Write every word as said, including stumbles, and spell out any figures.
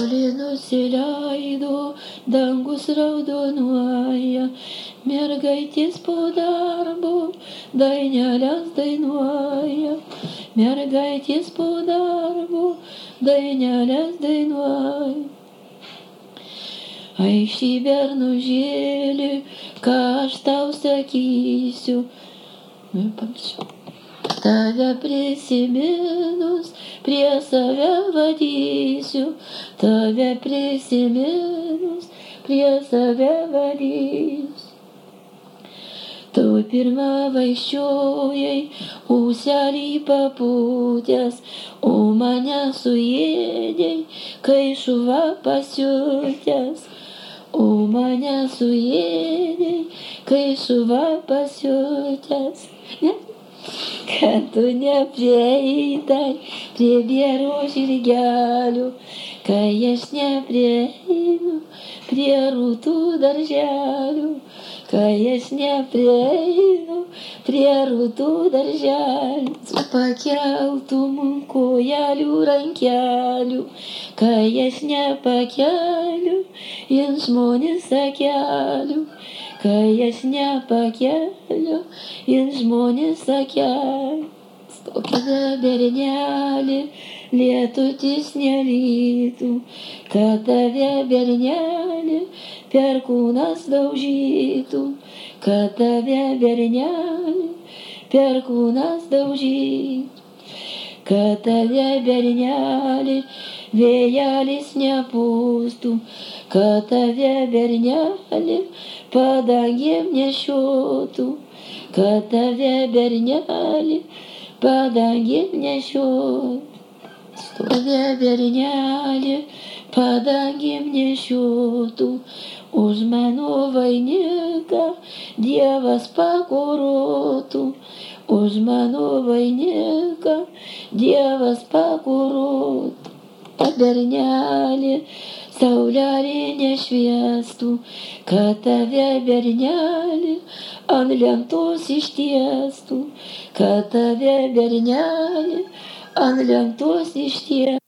Saulė nusileido, dangus raudonuoja, mergaitės po darbo daineles dainuoja, mergaitės po darbo daineles dainuoja. Aikšty bernužėli, ką aš tau sakysiu, tave prisiminus prie save vadysiu, tave prisiminus prie save vadysiu. Tu pirma vaikščiojai, ūselį papūtęs, o mane suėdei, kai šuva pasiutęs. O mane suėdei, kai šuva pasiutęs. Ne? Kad tu neprieitai prie biero žirgelių, kai aš neprieinu prie rūtų darželių, kai aš neprieinu prie rūtų darželių, pakeltum kojelių rankelių, kai aš nepakeliu in žmonės akelių, kai aš nepakeliu in žmonės akelių. Stokime bernelį, lietutis nelytų, kad tave bernelį perkūnas daužytų, kad tave bernelį perkūnas daužytų, kad tave bernelį vėjelis nepūstų, kad tave bernelį padangėm nešiotų, kad tave bernelį padangėm nešiotų. Tave bernelį padangėm nešiotų, už mano vainiką Dievas pakorotų, už mano vainiką Dievas pakorotų. Bernelį saulelė nešviestų, kad tave bernelį ant lentos ištiestų, kad tave bernelį ant lentos ištiestų.